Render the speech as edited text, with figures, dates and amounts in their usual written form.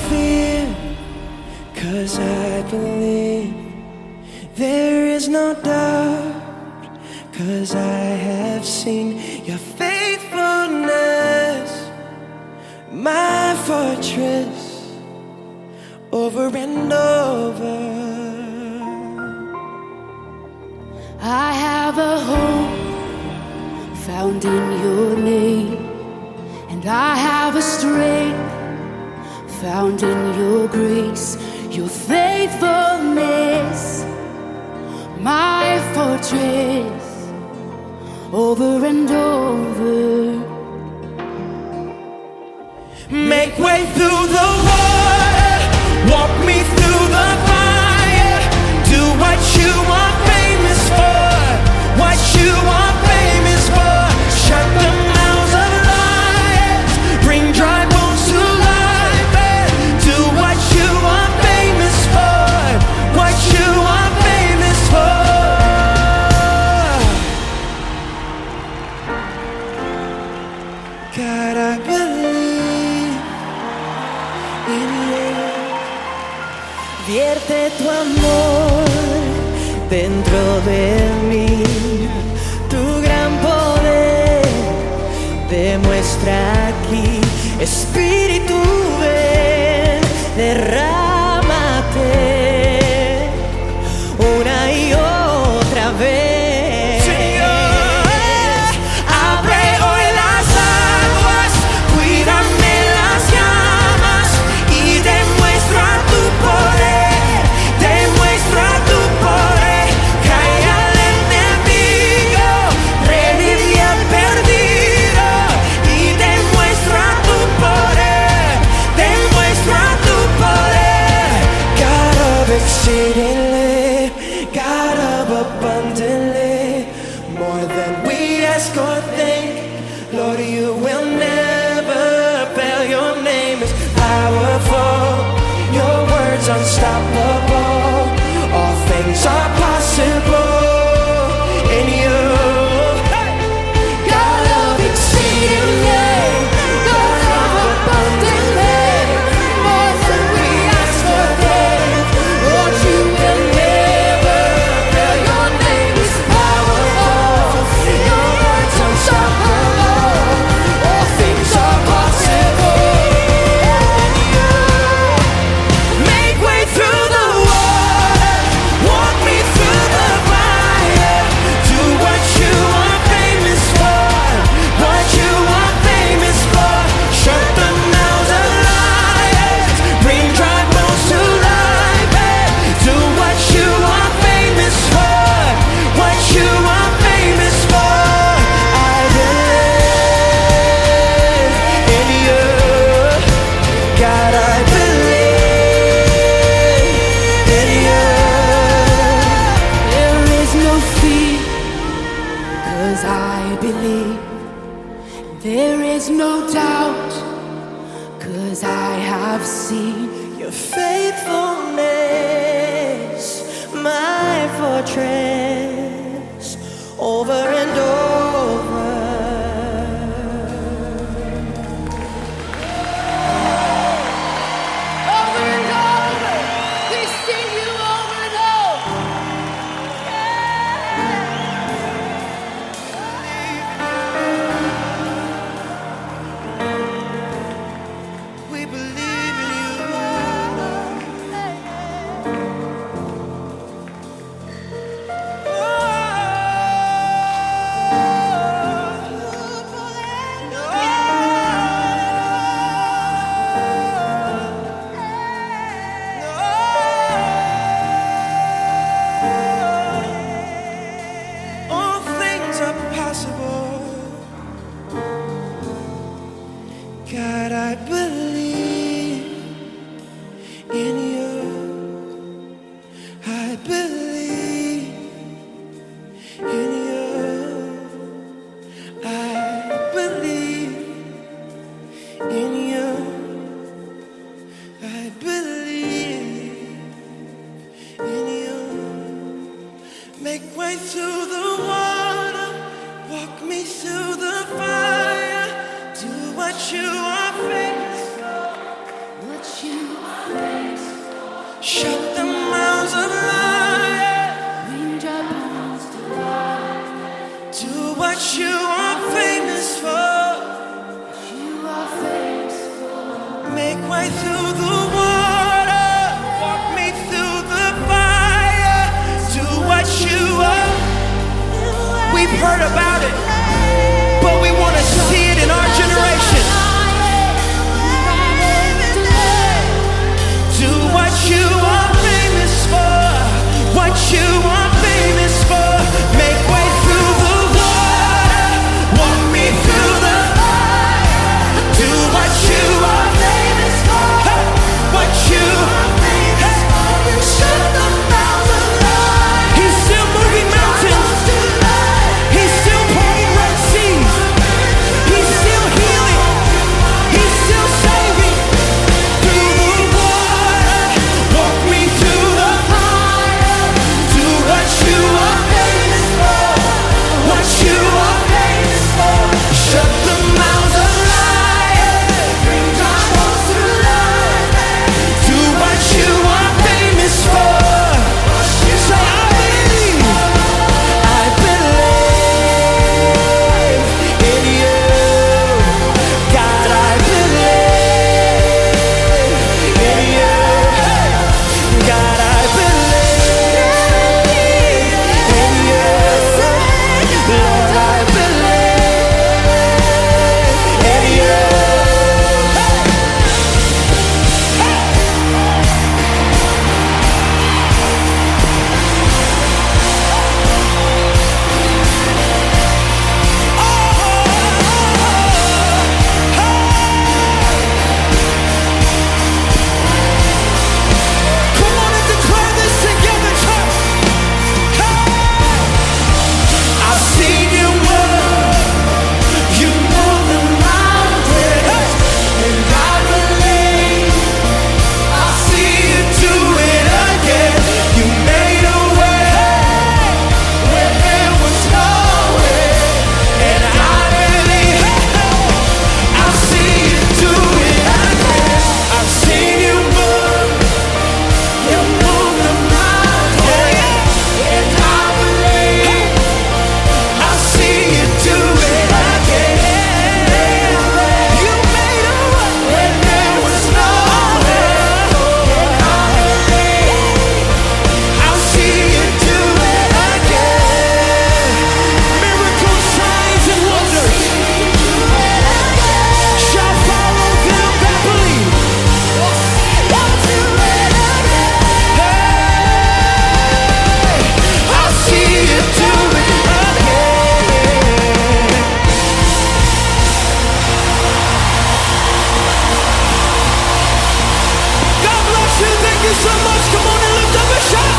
fear, 'cause I believe. There is no doubt, 'cause I have seen your faithfulness, my fortress, over and over. I have a hope found in your name, and I have a strength found in your grace, your faithfulness, my fortress, over and over. Make way through the water, walk me through the fire. Do what you are famous for, what you are famous for. Shut the mouths of lions, bring dry bones to life. Do what you are famous for, what you are famous for. God, I believe in you. Vierte tu amor dentro de mí, tu gran poder demuestra aquí. Espíritu, ven, derrámate una y otra vez. Señor, abre hoy las aguas, cuídame las llamas y demuestra tu poder, demuestra tu poder. Cae al enemigo, revive al perdido y demuestra tu poder, demuestra tu poder. God of exceedingly, God of abundantly, more than we ask or think. Lord, you will never fail. Your name is powerful, your words unstoppable. All things are possible in you. God of exceedingly, God of abundantly, more than we ask or think. Lord, you will never fail. Your name is powerful, your words unstoppable. All things are possible in you. Make way through the water, walk me through the fire. Do what you are famous for, what you are famous for. Shut the mouths of lions, bring dry bones to life. Do what you are famous for, what you are famous for. I believe in you, God, I believe in you. There is no fear, 'cause I believe. There is no doubt, 'cause I have seen Your faithfulness, my fortress, over and over. over and over. We sing you over and over. We believe in you. All things are possible. God, I believe in you. I believe in you. I believe in you. I believe in you. Make way through the water, walk me through the fire. Do what you are famous for, What you Shut the mouths of liars. Wind your palms to life. Do what you are famous for. You are famous for. Make way through the water. Walk me through the fire. Do what you are. We've heard about it, but we want to see it in our generation. Do what you are famous for. What you are famous for. Make way through the water. Walk me through the fire. Do what you are famous for. What you are famous for. Shut the mouths of lies. He's still moving mountains. He's still parting red seas. He's still healing. He's still saving. Through the water, walk me through the fire. Do what you are famous for. What you are famous for. Shut the mouths of liars. Bring troubles to life. Do what you are famous for. Say, I believe. I believe in you. God, I believe in you. God, I believe in you. Lord, I believe in you. Come on and declare this together, church. I've seen you move. You move the mountains, and I believe I'll see you do it again. You made a way where there was no way, and I believe I'll see you do it again. I've seen you move. You move the mountains, and I believe I'll see you do it again. You made a way when there was no way, and I believe I'll see you do it again. Miracles, signs, and wonders shall follow them that believe. I'll see you do it again. God bless you. Thank you so much. Come on and lift up a shout.